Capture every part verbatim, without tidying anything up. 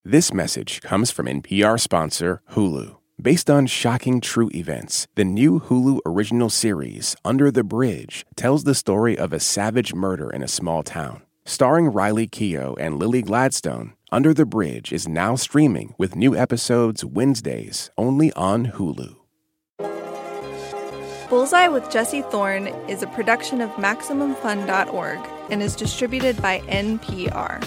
This message comes from N P R sponsor Hulu. Based on shocking true events, the new Hulu original series, Under the Bridge, tells the story of a savage murder in a small town. Starring Riley Keough and Lily Gladstone, Under the Bridge is now streaming with new episodes Wednesdays only on Hulu. Bullseye with Jesse Thorne is a production of Maximum Fun dot org and is distributed by N P R.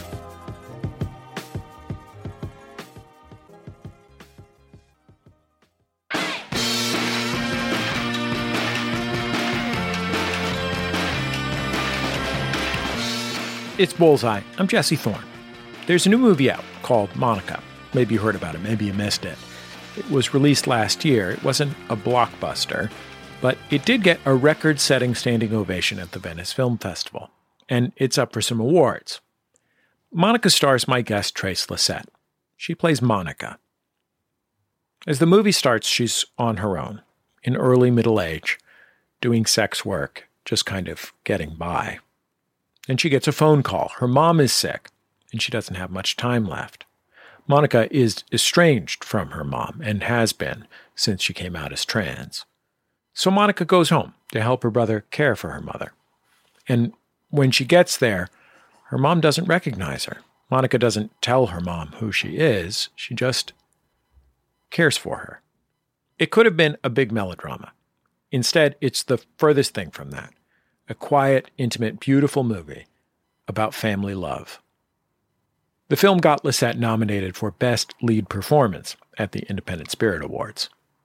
It's Bullseye. I'm Jesse Thorne. There's a new movie out called Monica. Maybe you heard about it. Maybe you missed it. It was released last year. It wasn't a blockbuster, but it did get a record-setting standing ovation at the Venice Film Festival, and it's up for some awards. Monica stars my guest, Trace Lysette. She plays Monica. As the movie starts, she's on her own, in early middle age, doing sex work, just kind of getting by. And she gets a phone call. Her mom is sick, and she doesn't have much time left. Monica is estranged from her mom, and has been since she came out as trans. So Monica goes home to help her brother care for her mother. And when she gets there, her mom doesn't recognize her. Monica doesn't tell her mom who she is. She just cares for her. It could have been a big melodrama. Instead, it's the furthest thing from that. A quiet, intimate, beautiful movie about family love. The film got Lysette nominated for Best Lead Performance at the Independent Spirit Awards.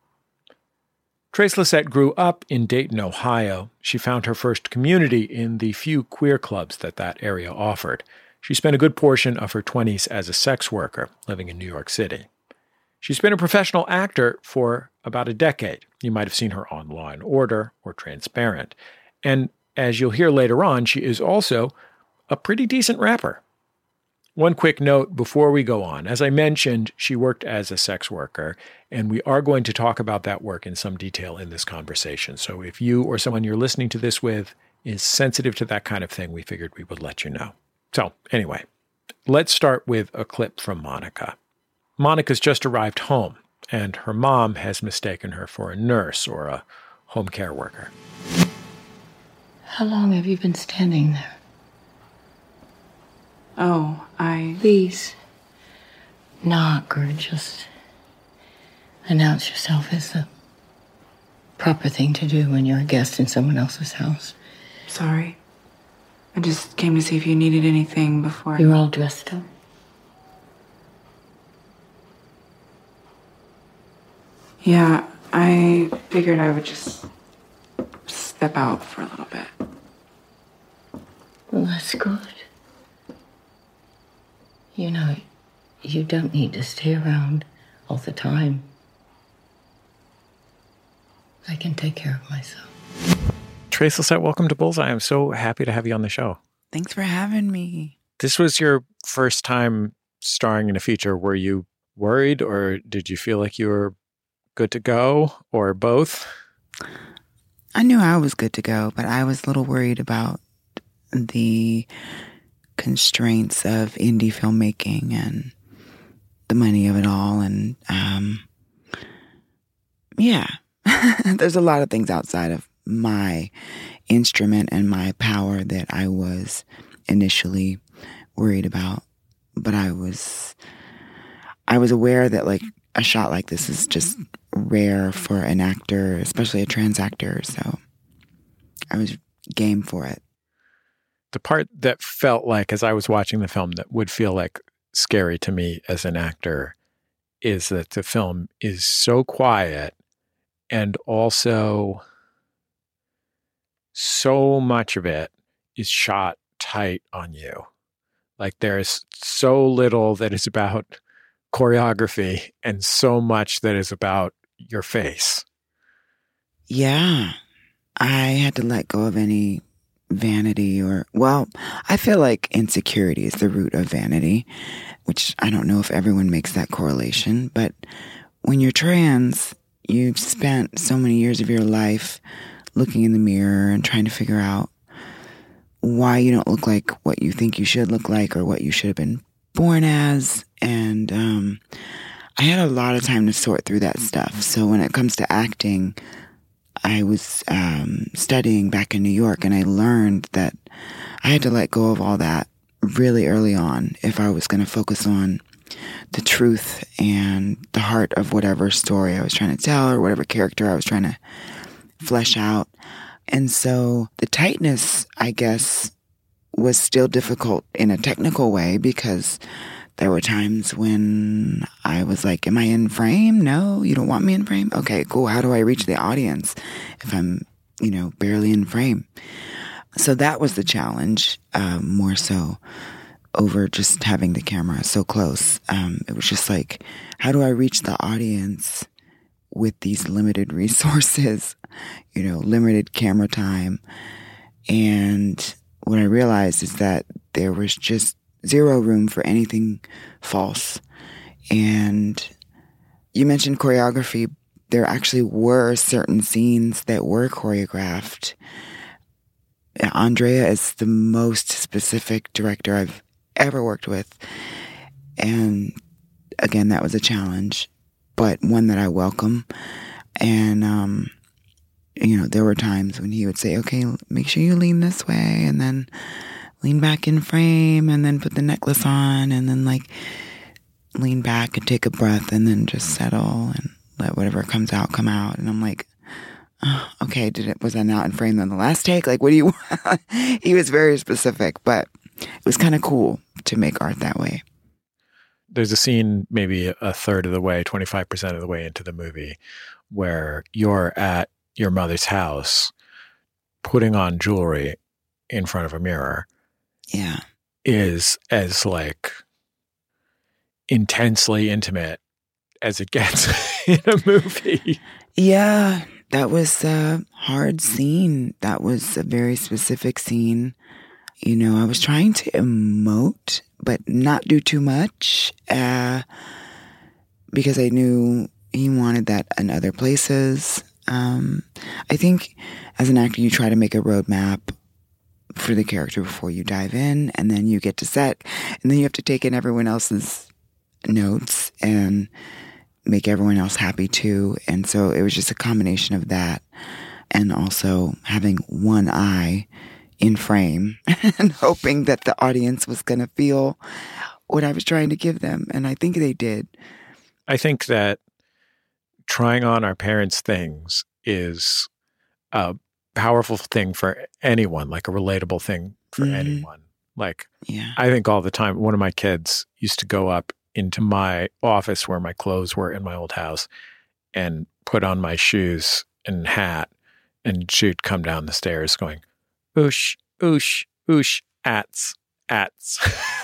Trace Lysette grew up in Dayton, Ohio. She found her first community in the few queer clubs that that area offered. She spent a good portion of her twenties as a sex worker, living in New York City. She's been a professional actor for about a decade. You might have seen her on Law and Order or Transparent. And as you'll hear later on, she is also a pretty decent rapper. One quick note before we go on. As I mentioned, she worked as a sex worker, and we are going to talk about that work in some detail in this conversation. So if you or someone you're listening to this with is sensitive to that kind of thing, we figured we would let you know. So anyway, let's start with a clip from Monica. Monica's just arrived home, and her mom has mistaken her for a nurse or a home care worker. How long have you been standing there? Oh, I... Please, knock or just announce yourself as the proper thing to do when you're a guest in someone else's house. Sorry. I just came to see if you needed anything before... You're all dressed up. Yeah, I figured I would just step out for a little bit. Well, that's good. You know, you don't need to stay around all the time. I can take care of myself. Trace Lysette, welcome to Bullseye. I'm so happy to have you on the show. Thanks for having me. This was your first time starring in a feature. Were you worried, or did you feel like you were good to go, or both? I knew I was good to go, but I was a little worried about the constraints of indie filmmaking and the money of it all. And um, yeah, there's a lot of things outside of my instrument and my power that I was initially worried about. But I was, I was aware that like a shot like this is just rare for an actor, especially a trans actor. So I was game for it. The part that felt like, as I was watching the film, that would feel like scary to me as an actor is that the film is so quiet and also so much of it is shot tight on you. Like there's so little that is about choreography and so much that is about your face. Yeah. I had to let go of any vanity or, well, I feel like insecurity is the root of vanity, which I don't know if everyone makes that correlation, but when you're trans, you've spent so many years of your life looking in the mirror and trying to figure out why you don't look like what you think you should look like or what you should have been born as. And um, I had a lot of time to sort through that stuff. So when it comes to acting, I was um, studying back in New York, and I learned that I had to let go of all that really early on if I was going to focus on the truth and the heart of whatever story I was trying to tell or whatever character I was trying to flesh out. And so the tightness, I guess, was still difficult in a technical way because there were times when I was like, am I in frame? No, you don't want me in frame? Okay, cool. How do I reach the audience if I'm, you know, barely in frame? So that was the challenge, uh, more so over just having the camera so close. Um, it was just like, how do I reach the audience with these limited resources, you know, limited camera time? And what I realized is that there was just zero room for anything false. And you mentioned choreography. There actually were certain scenes that were choreographed. Andrea is the most specific director I've ever worked with. And again, that was a challenge, but one that I welcome. And, um, you know, there were times when he would say, okay, make sure you lean this way and then lean back in frame and then put the necklace on and then like lean back and take a breath and then just settle and let whatever comes out come out. And I'm like, oh, okay, did it, was I not in frame on the last take? Like, what do you want? He was very specific, but it was kind of cool to make art that way. There's a scene maybe a third of the way, twenty-five percent of the way into the movie where you're at your mother's house putting on jewelry in front of a mirror. Yeah. Is as like intensely intimate as it gets in a movie. Yeah, that was a hard scene. That was a very specific scene. You know, I was trying to emote, but not do too much, uh, because I knew he wanted that in other places. Um, I think as an actor, you try to make a roadmap for the character before you dive in, and then you get to set, and then you have to take in everyone else's notes and make everyone else happy too. And so it was just a combination of that, and also having one eye in frame and hoping that the audience was going to feel what I was trying to give them. And I think they did. I think that trying on our parents' things is a powerful thing for anyone, like a relatable thing for mm-hmm. anyone. Like, yeah. I think all the time, one of my kids used to go up into my office where my clothes were in my old house and put on my shoes and hat, and she'd come down the stairs going, oosh, oosh, oosh, ats, ats.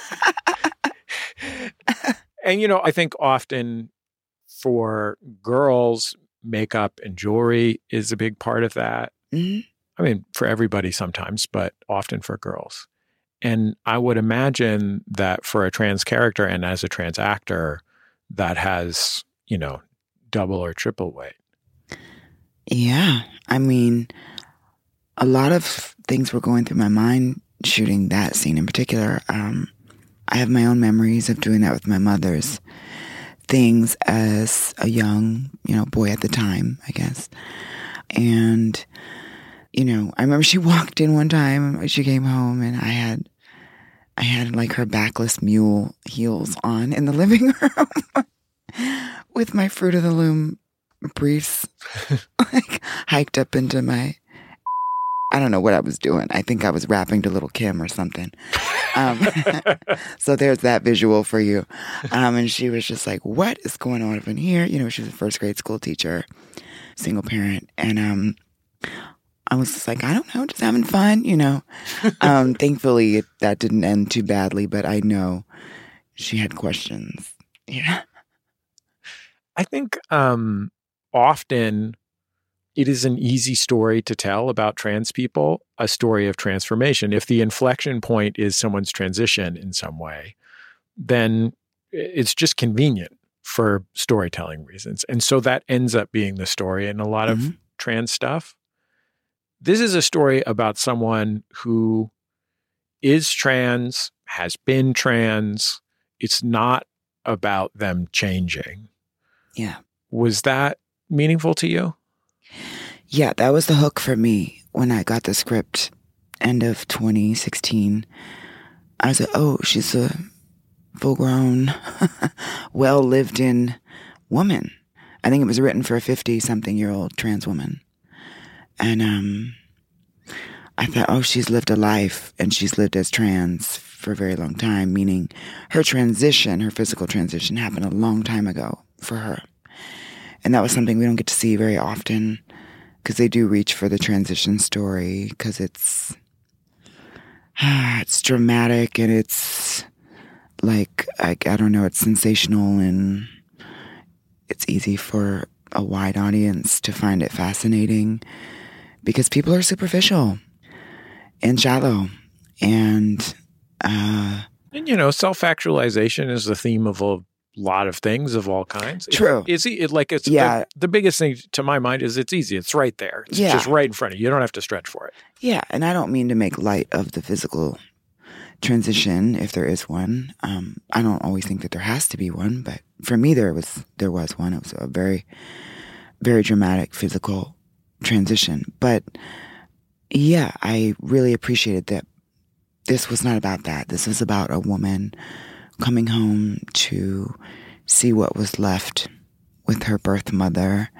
And, you know, I think often for girls, makeup and jewelry is a big part of that. Mm-hmm. I mean, for everybody sometimes, but often for girls. And I would imagine that for a trans character and as a trans actor, that has, you know, double or triple weight. Yeah. I mean, a lot of things were going through my mind shooting that scene in particular. Um, I have my own memories of doing that with my mother's things as a young, you know, boy at the time, I guess. And, you know, I remember she walked in one time, she came home and I had, I had like her backless mule heels on in the living room with my Fruit of the Loom briefs, like hiked up into my, I don't know what I was doing. I think I was rapping to Little Kim or something. Um, so there's that visual for you. Um, and she was just like, what is going on up in here? You know, she was a first grade school teacher, single parent. And um, I was just like, I don't know, just having fun, you know. Um, thankfully, it, that didn't end too badly, but I know she had questions. Yeah. I think um, often it is an easy story to tell about trans people, a story of transformation. If the inflection point is someone's transition in some way, then it's just convenient for storytelling reasons. And so that ends up being the story in a lot mm-hmm. of trans stuff. This is a story about someone who is trans, has been trans. It's not about them changing. Yeah. Was that meaningful to you? Yeah, that was the hook for me when I got the script end of twenty sixteen. I was like, oh, she's a full-grown, well-lived-in woman. I think it was written for a fifty-something-year-old trans woman. And um, I thought, oh, she's lived a life, and she's lived as trans for a very long time, meaning her transition, her physical transition, happened a long time ago for her. And that was something we don't get to see very often, because they do reach for the transition story, because it's it's dramatic and it's like, I, I don't know, it's sensational and it's easy for a wide audience to find it fascinating because people are superficial and shallow. And, uh, and you know, self-actualization is the theme of a lot of things of all kinds. True. It's, it's it, like it's yeah. the, the biggest thing to my mind is it's easy. It's right there. It's yeah. just right in front of you. You don't have to stretch for it. Yeah. And I don't mean to make light of the physical transition, if there is one. Um, I don't always think that there has to be one, but for me, there was, there was one. It was a very, very dramatic physical transition. But yeah, I really appreciated that this was not about that. This was about a woman coming home to see what was left with her birth mother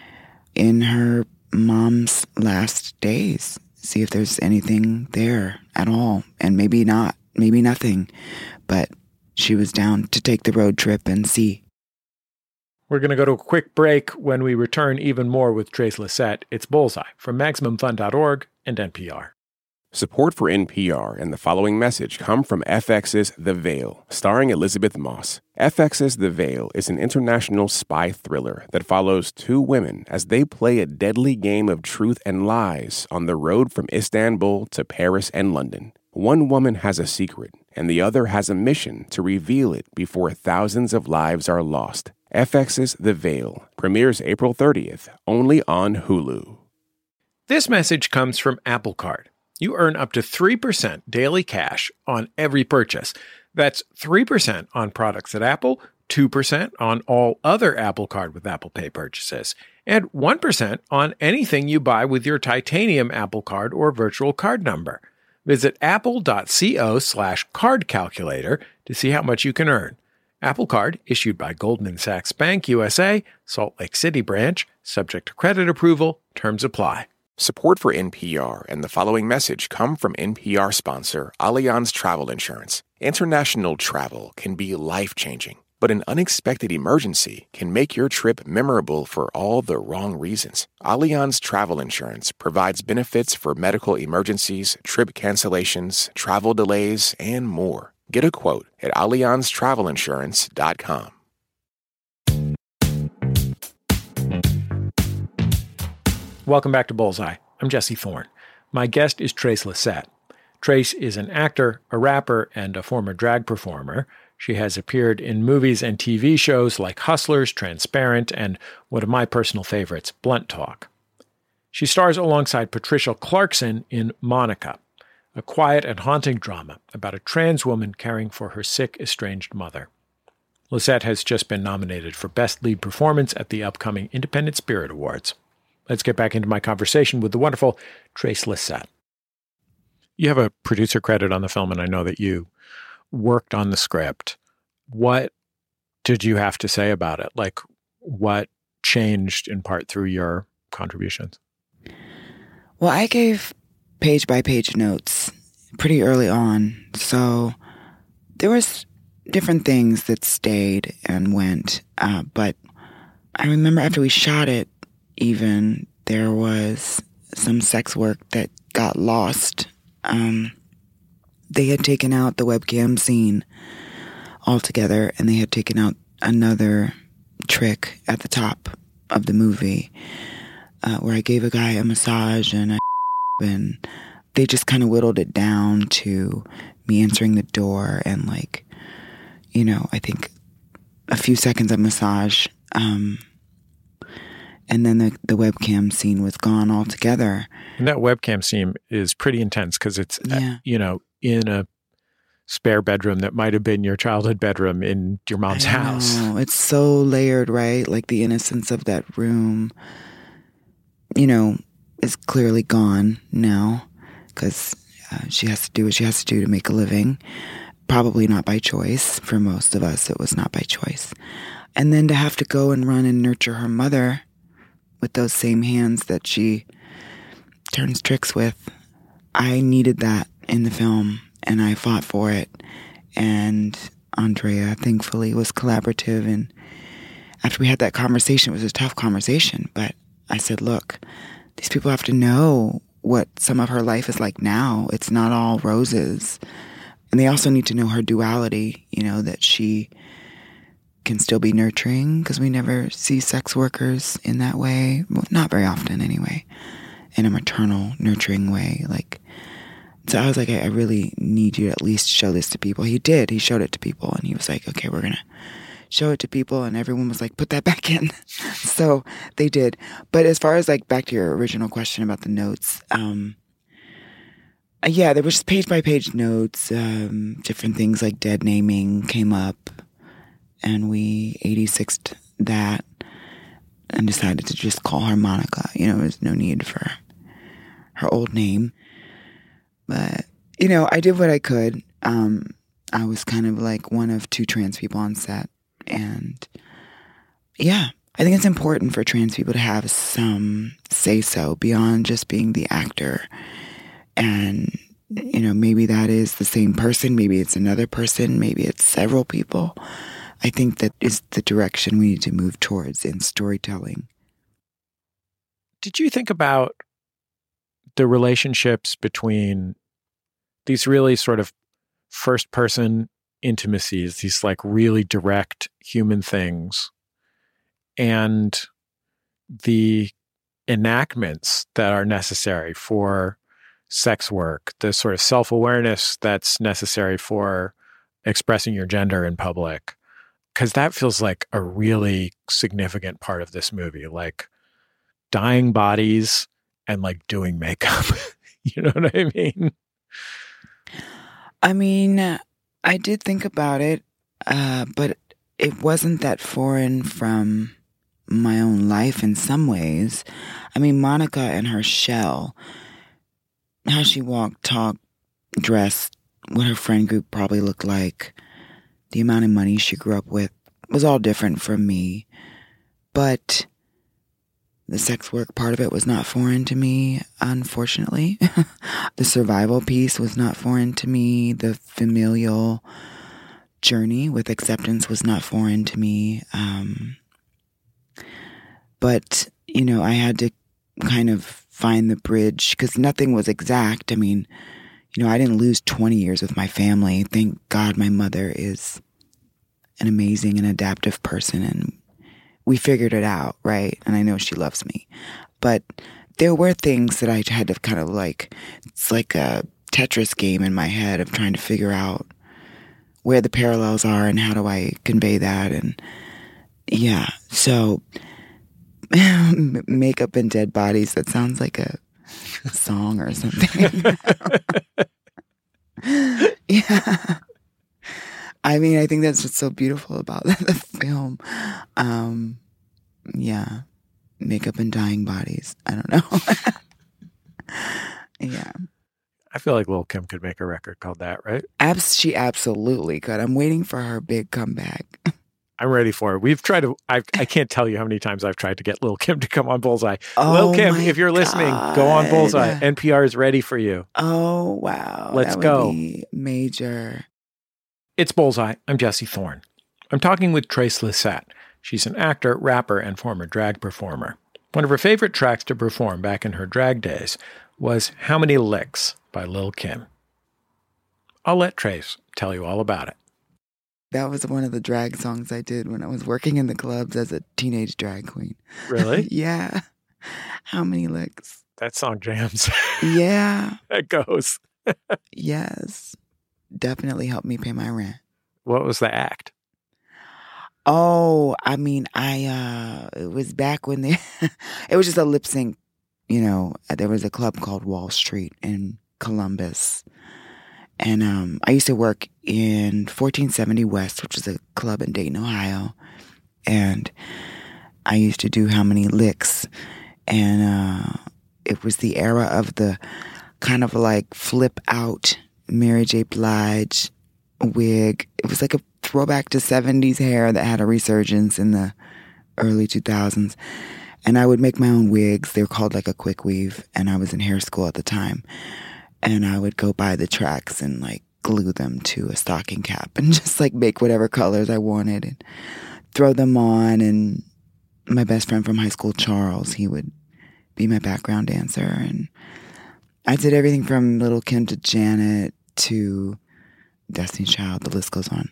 in her mom's last days. See if there's anything there at all. And maybe not, maybe nothing. But she was down to take the road trip and see. We're going to go to a quick break. When we return, even more with Trace Lysette. It's Bullseye from Maximum Fun dot org and N P R. Support for N P R and the following message come from F X's The Veil, starring Elizabeth Moss. F X's The Veil is an international spy thriller that follows two women as they play a deadly game of truth and lies on the road from Istanbul to Paris and London. One woman has a secret, and the other has a mission to reveal it before thousands of lives are lost. F X's The Veil premieres April thirtieth, only on Hulu. This message comes from Apple Card. You earn up to three percent daily cash on every purchase. That's three percent on products at Apple, two percent on all other Apple Card with Apple Pay purchases, and one percent on anything you buy with your titanium Apple Card or virtual card number. Visit apple.co slash card calculator to see how much you can earn. Apple Card, issued by Goldman Sachs Bank U S A, Salt Lake City branch, subject to credit approval, terms apply. Support for N P R and the following message come from N P R sponsor Allianz Travel Insurance. International travel can be life-changing, but an unexpected emergency can make your trip memorable for all the wrong reasons. Allianz Travel Insurance provides benefits for medical emergencies, trip cancellations, travel delays, and more. Get a quote at allianz travel insurance dot com. Welcome back to Bullseye. I'm Jesse Thorne. My guest is Trace Lysette. Trace is an actor, a rapper, and a former drag performer. She has appeared in movies and T V shows like Hustlers, Transparent, and one of my personal favorites, Blunt Talk. She stars alongside Patricia Clarkson in Monica, a quiet and haunting drama about a trans woman caring for her sick, estranged mother. Lysette has just been nominated for Best Lead Performance at the upcoming Independent Spirit Awards. Let's get back into my conversation with the wonderful Trace Lysette. You have a producer credit on the film, and I know that you worked on the script. What did you have to say about it? Like, what changed in part through your contributions? Well, I gave page-by-page notes pretty early on, so there was different things that stayed and went, uh, but I remember after we shot it, even, there was some sex work that got lost. Um, they had taken out the webcam scene altogether, and they had taken out another trick at the top of the movie uh, where I gave a guy a massage and a and they just kind of whittled it down to me answering the door and, like, you know, I think a few seconds of massage. Um, and then the, the webcam scene was gone altogether. And that webcam scene is pretty intense because it's, yeah. you know, in a spare bedroom that might have been your childhood bedroom in your mom's I house. know. It's so layered, right? Like the innocence of that room, you know, is clearly gone now because uh, she has to do what she has to do to make a living. Probably not by choice. For most of us, it was not by choice. And then to have to go and run and nurture her mother with those same hands that she turns tricks with. I needed that in the film, and I fought for it. And Andrea, thankfully, was collaborative. And after we had that conversation, it was a tough conversation. But I said, look, these people have to know what some of her life is like now. It's not all roses. And they also need to know her duality, you know, that she can still be nurturing, because we never see sex workers in that way. Well, not very often anyway, in a maternal, nurturing way. Like, so I was like, I, I really need you to at least show this to people. He did. He showed it to people, and he was like, okay, we're going to show it to people. And everyone was like, put that back in. So they did. But as far as like back to your original question about the notes, um, yeah, there was just page by page notes, um, different things like dead naming came up. And we eighty-sixed that and decided to just call her Monica. You know, there's no need for her old name. But, you know, I did what I could. Um, I was kind of like one of two trans people on set. And, yeah, I think it's important for trans people to have some say-so beyond just being the actor. And, you know, maybe that is the same person. Maybe it's another person. Maybe it's several people. I think that is the direction we need to move towards in storytelling. Did you think about the relationships between these really sort of first-person intimacies, these like really direct human things, and the enactments that are necessary for sex work, the sort of self-awareness that's necessary for expressing your gender in public? Because that feels like a really significant part of this movie, like dying bodies and like doing makeup. You know what I mean? I mean, I did think about it, uh, but it wasn't that foreign from my own life in some ways. I mean, Monica and her shell, how she walked, talked, dressed, what her friend group probably looked like, the amount of money she grew up with was all different from me. But the sex work part of it was not foreign to me, unfortunately. The survival piece was not foreign to me. The familial journey with acceptance was not foreign to me. Um, but, you know, I had to kind of find the bridge because nothing was exact. I mean, you know, I didn't lose twenty years with my family. Thank God my mother is an amazing and adaptive person, and we figured it out, right? And I know she loves me. But there were things that I had to kind of like, it's like a Tetris game in my head of trying to figure out where the parallels are and how do I convey that. And yeah, so makeup and dead bodies, that sounds like a song or something. Yeah. I mean, I think that's what's so beautiful about the film. Um, yeah. Makeup and dying bodies. I don't know. Yeah. I feel like Lil' Kim could make a record called that, right? Abs- she absolutely could. I'm waiting for her big comeback. I'm ready for it. We've tried to, I've, I can't tell you how many times I've tried to get Lil' Kim to come on Bullseye. Oh, Lil' Kim, my if you're listening, God. go on Bullseye. N P R is ready for you. Oh, wow. Let's that would go. Be major. It's Bullseye. I'm Jesse Thorne. I'm talking with Trace Lysette. She's an actor, rapper, and former drag performer. One of her favorite tracks to perform back in her drag days was How Many Licks by Lil' Kim. I'll let Trace tell you all about it. That was one of the drag songs I did when I was working in the clubs as a teenage drag queen. Really? Yeah. How many licks? That song jams. Yeah. That goes. Yes. Definitely helped me pay my rent. What was the act? Oh, I mean, I, uh, it was back when they, it was just a lip sync, you know, there was a club called Wall Street in Columbus. And um, I used to work in fourteen seventy West, which is a club in Dayton, Ohio. And I used to do How Many Licks. And uh, it was the era of the kind of like flip out Mary J. Blige wig. It was like a throwback to seventies hair that had a resurgence in the early two thousands. And I would make my own wigs. They were called like a quick weave. And I was in hair school at the time. And I would go buy the tracks and like glue them to a stocking cap and just like make whatever colors I wanted and throw them on. And my best friend from high school, Charles, he would be my background dancer. And I did everything from Little Kim to Janet to Destiny's Child. The list goes on.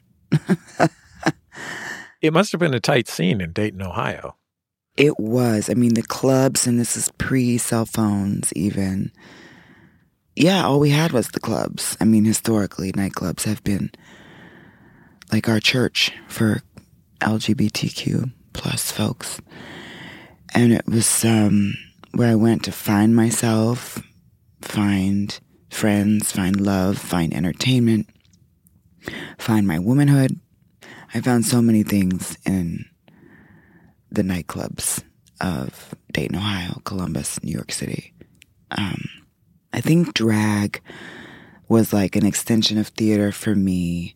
It must have been a tight scene in Dayton, Ohio. It was. I mean, the clubs, and this is pre-cell phones even. Yeah, all we had was the clubs. I mean, historically, nightclubs have been like our church for L G B T Q plus folks. And it was um, where I went to find myself, find friends, find love, find entertainment, find my womanhood. I found so many things in the nightclubs of Dayton, Ohio, Columbus, New York City. Um, I think drag was like an extension of theater for me.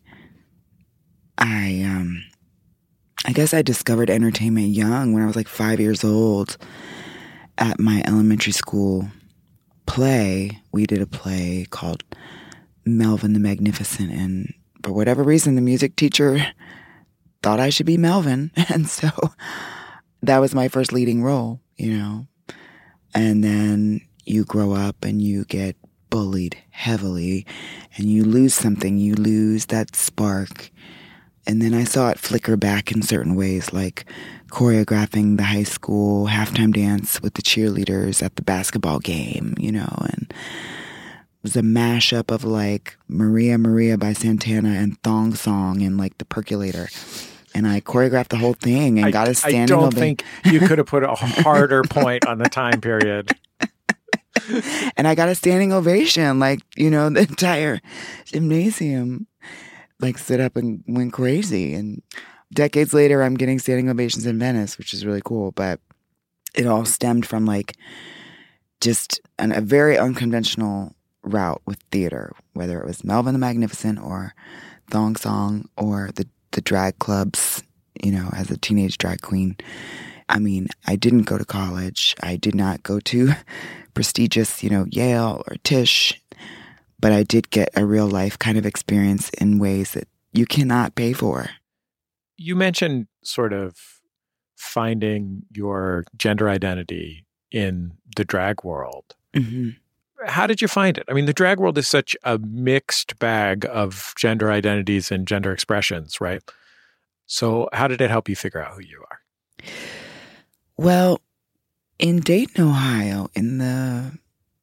I, um, I guess I discovered entertainment young when I was like five years old at my elementary school play. We did a play called Melvin the Magnificent, and for whatever reason, the music teacher thought I should be Melvin. And so that was my first leading role, you know. And then you grow up and you get bullied heavily and you lose something. You lose that spark. And then I saw it flicker back in certain ways, like choreographing the high school halftime dance with the cheerleaders at the basketball game, you know. And it was a mashup of like Maria Maria by Santana and Thong Song and like The Percolator. And I choreographed the whole thing and I, got a standing I don't ovation. think you could have put a harder point on the time period. And I got a standing ovation, like, you know, the entire gymnasium like stood up and went crazy. And decades later, I'm getting standing ovations in Venice, which is really cool. But it all stemmed from like just an, a very unconventional route with theater, whether it was Melvin the Magnificent or Thong Song or the the drag clubs, you know, as a teenage drag queen. I mean, I didn't go to college. I did not go to prestigious, you know, Yale or Tisch, but I did get a real life kind of experience in ways that you cannot pay for. You mentioned sort of finding your gender identity in the drag world. Mm-hmm. How did you find it? I mean, the drag world is such a mixed bag of gender identities and gender expressions, right? So how did it help you figure out who you are? Well, in Dayton, Ohio, in the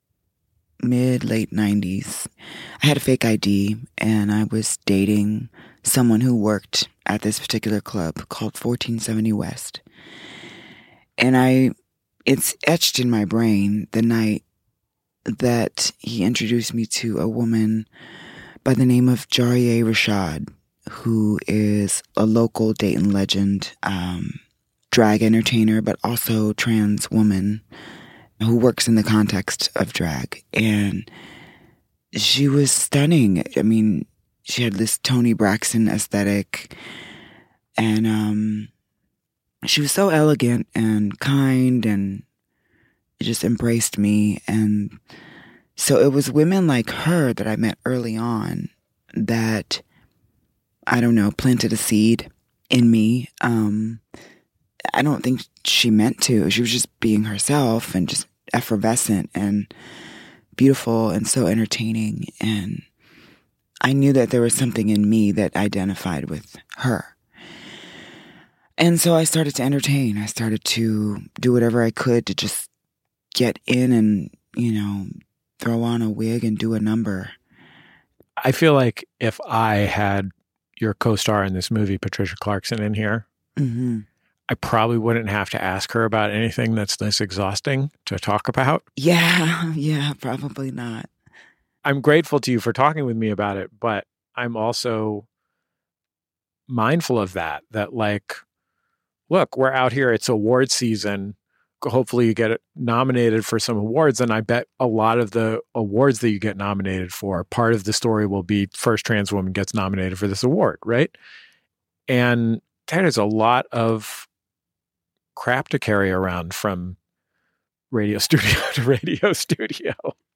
mid, late nineties, I had a fake I D and I was dating someone who worked at this particular club called fourteen seventy West. And I, it's etched in my brain the night that he introduced me to a woman by the name of Jarieh Rashad, who is a local Dayton legend, um, drag entertainer, but also trans woman who works in the context of drag. And she was stunning. I mean, she had this Toni Braxton aesthetic, and um, she was so elegant and kind and just embraced me. And so it was women like her that I met early on that, I don't know, planted a seed in me. Um, I don't think she meant to. She was just being herself and just effervescent and beautiful and so entertaining. And I knew that there was something in me that identified with her. And so I started to entertain. I started to do whatever I could to just get in and, you know, throw on a wig and do a number. I feel like if I had your co-star in this movie, Patricia Clarkson, in here, Mm-hmm. I probably wouldn't have to ask her about anything that's this exhausting to talk about. Yeah, yeah, probably not. I'm grateful to you for talking with me about it, but I'm also mindful of that, that like, look, we're out here, it's award season. Hopefully you get nominated for some awards. And I bet a lot of the awards that you get nominated for, part of the story will be first trans woman gets nominated for this award, right? And that is a lot of crap to carry around from radio studio to radio studio.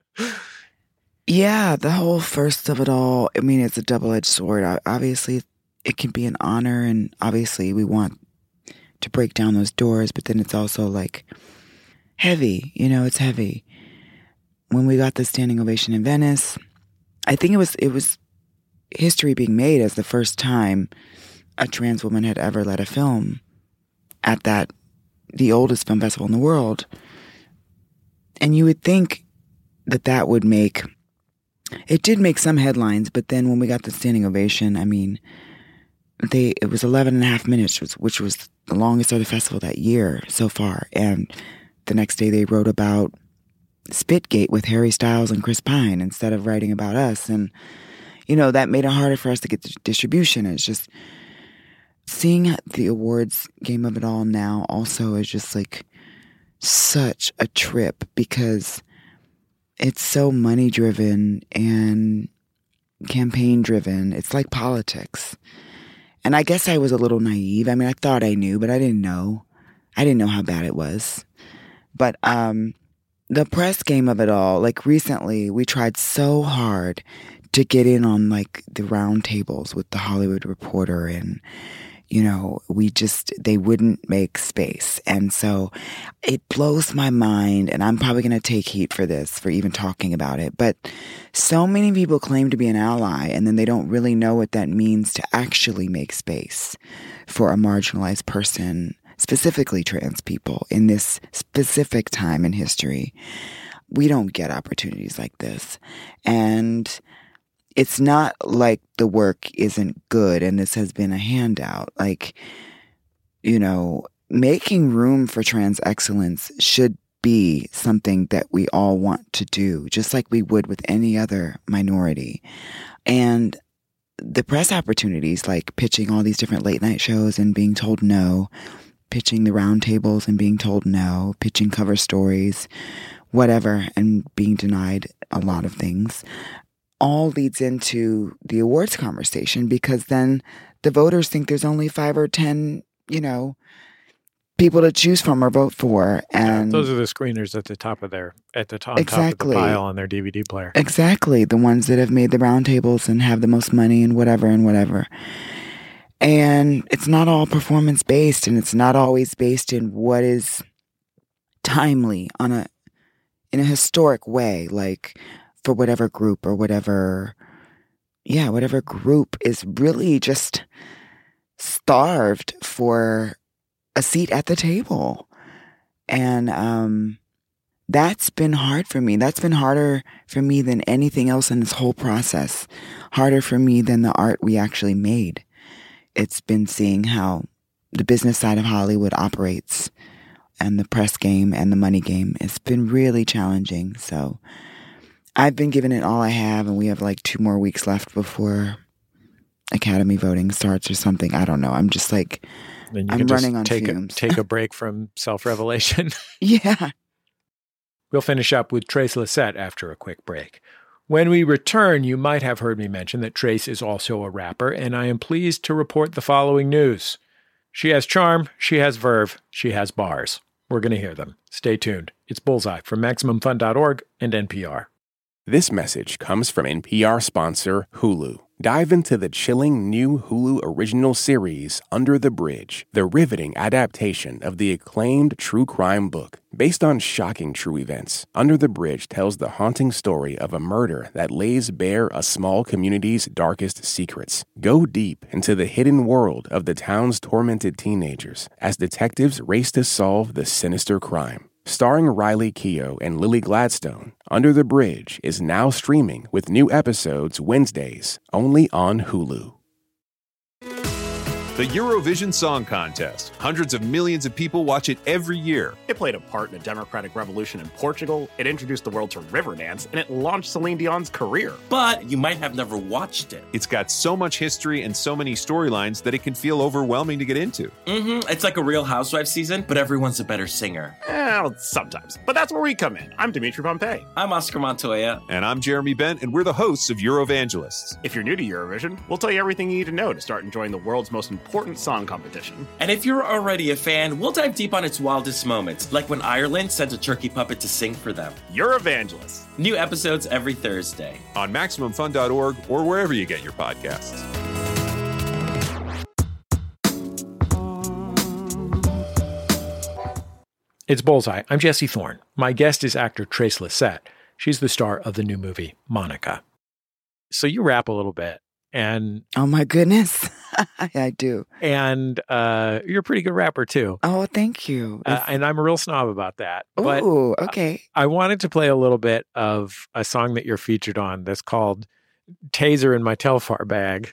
Yeah, the whole first of it all, I mean, it's a double-edged sword. Obviously, it can be an honor, and obviously we want to break down those doors, but then it's also like heavy, you know, it's heavy. When we got the standing ovation in Venice, I think it was it was history being made as the first time a trans woman had ever led a film at that, the oldest film festival in the world. And you would think that that would make, it did make some headlines, but then when we got the standing ovation, I mean, they it was eleven and a half minutes, which, which was the longest of the festival that year so far. And the next day they wrote about Spitgate with Harry Styles and Chris Pine instead of writing about us. And, you know, that made it harder for us to get the distribution. It's just seeing the awards game of it all now also is just like such a trip because it's so money driven and campaign driven. It's like politics. And I guess I was a little naive. I mean, I thought I knew, but I didn't know. I didn't know how bad it was. But um, the press game of it all, like recently, we tried so hard to get in on like the round tables with the Hollywood Reporter, and you know, we just, they wouldn't make space. And so it blows my mind, and I'm probably going to take heat for this, for even talking about it. But so many people claim to be an ally, and then they don't really know what that means to actually make space for a marginalized person, specifically trans people, in this specific time in history. We don't get opportunities like this. And it's not like the work isn't good and this has been a handout. Like, you know, making room for trans excellence should be something that we all want to do, just like we would with any other minority. And the press opportunities, like pitching all these different late night shows and being told no, pitching the roundtables and being told no, pitching cover stories, whatever, and being denied a lot of things, all leads into the awards conversation, because then the voters think there's only five or ten, you know, people to choose from or vote for. And yeah, those are the screeners at the top of their, at the top, exactly. top of the pile on their D V D player. Exactly. The ones that have made the roundtables and have the most money and whatever and whatever. And it's not all performance based, and it's not always based in what is timely on a, in a historic way, like for whatever group or whatever, yeah, whatever group is really just starved for a seat at the table. And um, that's been hard for me. That's been harder for me than anything else in this whole process. Harder for me than the art we actually made. It's been seeing how the business side of Hollywood operates, and the press game and the money game. It's been really challenging. So I've been giving it all I have, and we have like two more weeks left before Academy voting starts or something. I don't know. I'm just like, then you I'm can just running on take fumes. A, take a break from self-revelation. Yeah. We'll finish up with Trace Lysette after a quick break. When we return, you might have heard me mention that Trace is also a rapper, and I am pleased to report the following news. She has charm, she has verve, she has bars. We're going to hear them. Stay tuned. It's Bullseye from Maximum Fun dot org and N P R. This message comes from N P R sponsor Hulu. Dive into the chilling new Hulu original series, Under the Bridge, the riveting adaptation of the acclaimed true crime book. Based on shocking true events, Under the Bridge tells the haunting story of a murder that lays bare a small community's darkest secrets. Go deep into the hidden world of the town's tormented teenagers as detectives race to solve the sinister crime. Starring Riley Keough and Lily Gladstone, Under the Bridge is now streaming with new episodes Wednesdays, only on Hulu. The Eurovision Song Contest. Hundreds of millions of people watch it every year. It played a part in the democratic revolution in Portugal, it introduced the world to Riverdance, and it launched Celine Dion's career. But you might have never watched it. It's got so much history and so many storylines that it can feel overwhelming to get into. Mm-hmm. It's like a Real Housewives season, but everyone's a better singer. Well, sometimes. But that's where we come in. I'm Dimitri Pompey. I'm Oscar Montoya. And I'm Jeremy Bent, and we're the hosts of Eurovangelists. If you're new to Eurovision, we'll tell you everything you need to know to start enjoying the world's most important song competition. And if you're already a fan, we'll dive deep on its wildest moments, like when Ireland sent a turkey puppet to sing for them. Eurovangelists. New episodes every Thursday. On Maximum Fun dot org or wherever you get your podcasts. It's Bullseye. I'm Jesse Thorne. My guest is actor Trace Lysette. She's the star of the new movie, Monica. So you rap a little bit. And oh my goodness, I do. And uh, you're a pretty good rapper too. Oh, thank you. Uh, and I'm a real snob about that. Oh, okay. I, I wanted to play a little bit of a song that you're featured on that's called "Taser in My Telfar Bag."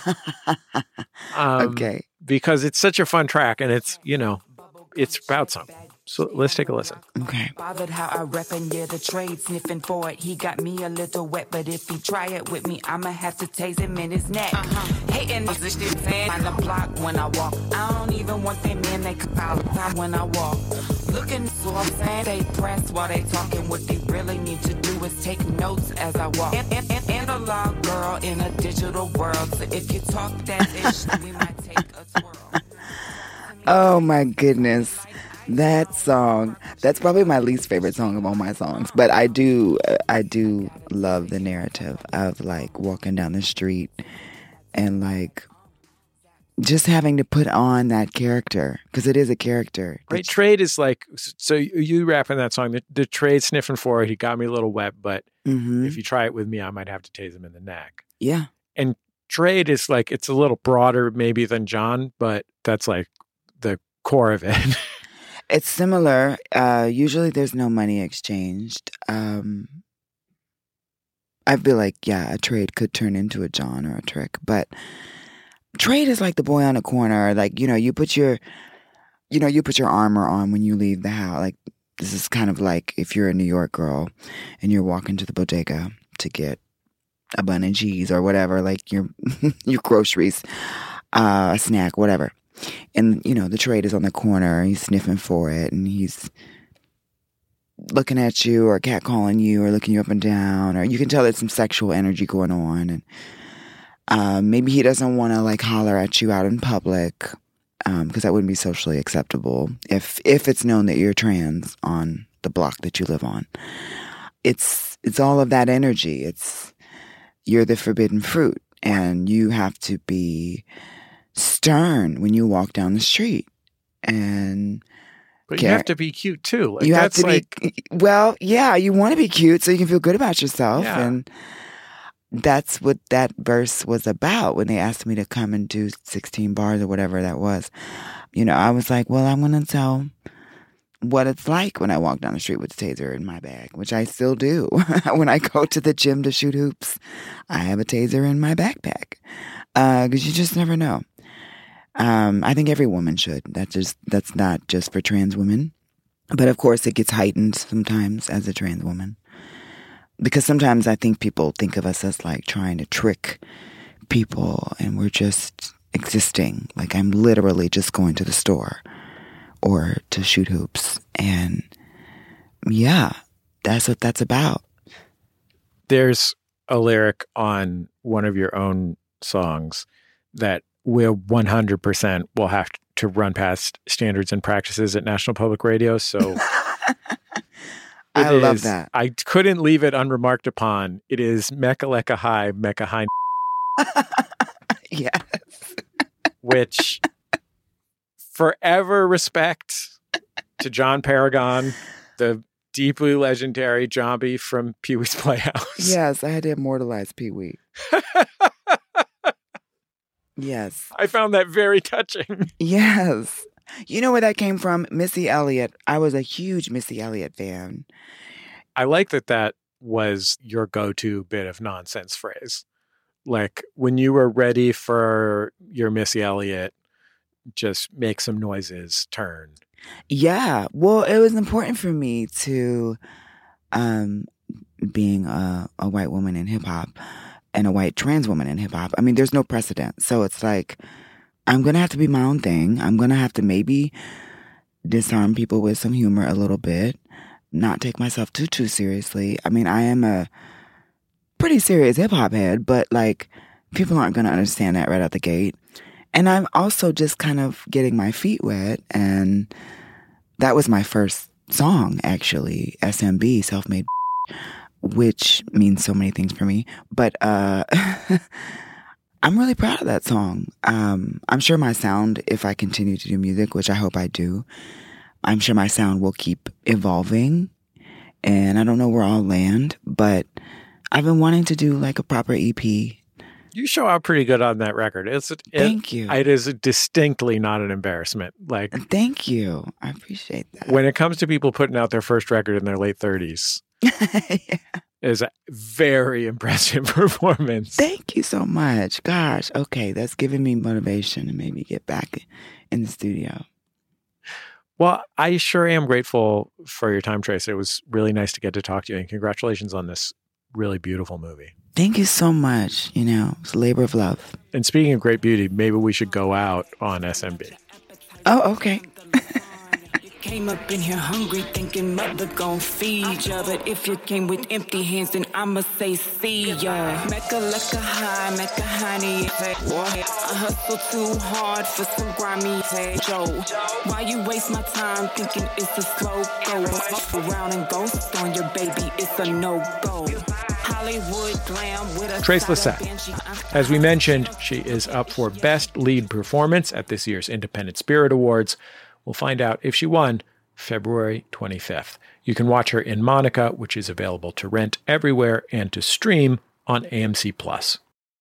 um, okay. Because it's such a fun track, and it's you know, it's about something. So let's take a listen. Okay. Bothered how I rep and yeah, the trade sniffing for it. He got me a little wet, but if he try it with me, I'ma have to tase him in his neck. Uh-huh. Hating position on the block when I walk. I don't even want them men, they come out time when I walk. Looking, so I'm saying they press while they talking. What they really need to do is take notes as I walk. An- an- an- analog girl in a digital world. So if you talk that ish, we might take a twirl. Oh my goodness. That song, that's probably my least favorite song of all my songs. But I do, I do love the narrative of like walking down the street and like just having to put on that character because it is a character. Right. Trade is like, so you, you rap in that song, the, the trade sniffing for it. He got me a little wet, but mm-hmm. if you try it with me, I might have to tase him in the neck. Yeah. And trade is like, it's a little broader maybe than John, but that's like the core of it. It's similar. Uh, usually there's no money exchanged. Um, I feel like, yeah, a trade could turn into a John or a trick. But trade is like the boy on the corner. Like, you know, you put your, you know, you put your armor on when you leave the house. Like, this is kind of like if you're a New York girl and you're walking to the bodega to get a bun and cheese or whatever, like your, your groceries, uh, a snack, whatever. And, you know, the trade is on the corner. He's sniffing for it. And he's looking at you or catcalling you or looking you up and down. Or you can tell there's some sexual energy going on. And uh, maybe he doesn't want to, like, holler at you out in public. Because um, that wouldn't be socially acceptable. If if it's known that you're trans on the block that you live on. It's, it's all of that energy. It's, you're the forbidden fruit. And you have to be stern when you walk down the street, and but you have to be cute too. Like, you have that's to like, be well, yeah. You want to be cute so you can feel good about yourself, yeah. And that's what that verse was about. When they asked me to come and do sixteen bars or whatever that was, you know, I was like, well, I'm going to tell what it's like when I walk down the street with a taser in my bag, which I still do. When I go to the gym to shoot hoops, I have a taser in my backpack because uh, you just never know. Um, I think every woman should. That just that's not just for trans women, but of course it gets heightened sometimes as a trans woman, because sometimes I think people think of us as like trying to trick people, and we're just existing. Like I'm literally just going to the store or to shoot hoops, and yeah, that's what that's about. There's a lyric on one of your own songs that will one hundred percent will have to run past standards and practices at National Public Radio. So I love is, that. I couldn't leave it unremarked upon. It is Mecca Lecca High, Mecca High. Yes. Which forever respect to John Paragon, the deeply legendary Johnby from Pee-wee's Playhouse. Yes, I had to immortalize Pee-wee. Yes. I found that very touching. Yes. You know where that came from? Missy Elliott. I was a huge Missy Elliott fan. I like that that was your go-to bit of nonsense phrase. Like when you were ready for your Missy Elliott, just make some noises turn. Yeah. Well, it was important for me to, um, being a, a white woman in hip hop and a white trans woman in hip hop. I mean, there's no precedent. So it's like, I'm going to have to be my own thing. I'm going to have to maybe disarm people with some humor a little bit, not take myself too, too seriously. I mean, I am a pretty serious hip hop head, but like, people aren't going to understand that right out the gate. And I'm also just kind of getting my feet wet. And that was my first song, actually, S M B, Self-Made, which means so many things for me. But uh, I'm really proud of that song. Um, I'm sure my sound, if I continue to do music, which I hope I do, I'm sure my sound will keep evolving. And I don't know where I'll land, but I've been wanting to do like a proper E P. You show out pretty good on that record. It's it, Thank you. It is distinctly not an embarrassment. Like, thank you. I appreciate that. When it comes to people putting out their first record in their late thirties, yeah. Is a very impressive performance. Thank you so much. Gosh, okay, that's giving me motivation to maybe get back in the studio. Well, I sure am grateful for your time, Trace. It was really nice to get to talk to you, and congratulations on this really beautiful movie. Thank you so much. You know, it's a labor of love. And speaking of great beauty, maybe we should go out on S M B. Oh, okay. Came up in here hungry, thinking mother gon' feed ya. But if you came with empty hands, then I'ma say see ya. Mecca like a high, Mecca honey. I hustle too hard for some grimy Joe. Why you waste my time thinking it's a slow go? Fuck around and ghost on your baby, it's a no-go. Trace Lysette. As we mentioned, she is up for Best Lead Performance at this year's Independent Spirit Awards. We'll find out if she won February twenty-fifth. You can watch her in Monica, which is available to rent everywhere and to stream on A M C Plus.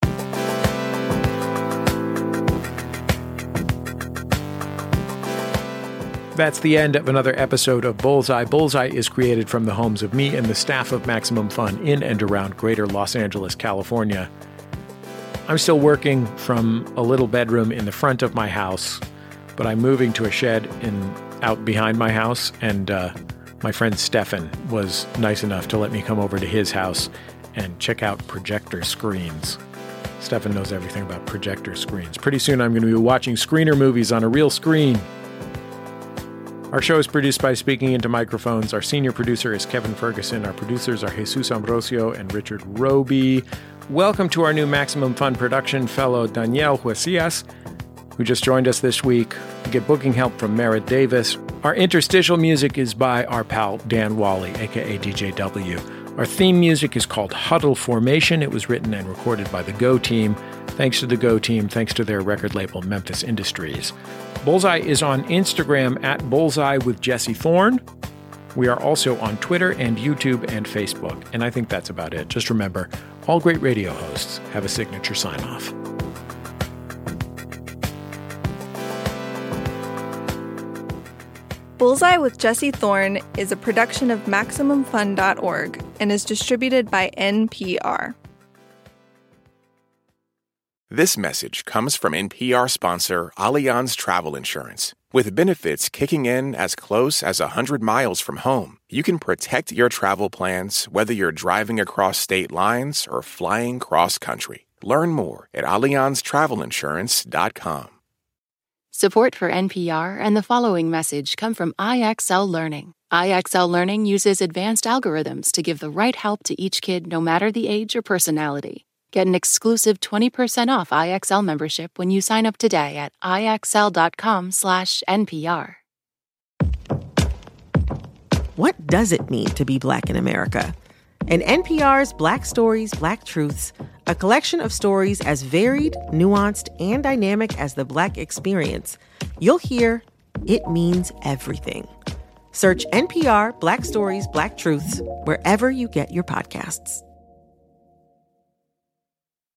That's the end of another episode of Bullseye. Bullseye is created from the homes of me and the staff of Maximum Fun in and around greater Los Angeles, California. I'm still working from a little bedroom in the front of my house, but I'm moving to a shed in out behind my house, and uh, my friend Stefan was nice enough to let me come over to his house and check out projector screens. Stefan knows everything about projector screens. Pretty soon I'm going to be watching screener movies on a real screen. Our show is produced by Speaking Into Microphones. Our senior producer is Kevin Ferguson. Our producers are Jesus Ambrosio and Richard Roby. Welcome to our new Maximum Fun production fellow, Danielle Huesias, who just joined us this week. We get booking help from Merritt Davis. Our interstitial music is by our pal Dan Wally, a k a. D J W. Our theme music is called Huddle Formation. It was written and recorded by the Go Team. Thanks to the Go Team, thanks to their record label, Memphis Industries. Bullseye is on Instagram at Bullseye with Jesse Thorne. We are also on Twitter and YouTube and Facebook. And I think that's about it. Just remember, all great radio hosts have a signature sign-off. Bullseye with Jesse Thorne is a production of Maximum Fun dot org and is distributed by N P R. This message comes from N P R sponsor Allianz Travel Insurance. With benefits kicking in as close as one hundred miles from home, you can protect your travel plans whether you're driving across state lines or flying cross-country. Learn more at Allianz Travel Insurance dot com. Support for N P R and the following message come from I X L Learning. I X L Learning uses advanced algorithms to give the right help to each kid no matter the age or personality. Get an exclusive twenty percent off I X L membership when you sign up today at IXL.com slash NPR. What does it mean to be Black in America? In N P R's Black Stories, Black Truths, a collection of stories as varied, nuanced, and dynamic as the Black experience, you'll hear it means everything. Search N P R Black Stories, Black Truths wherever you get your podcasts.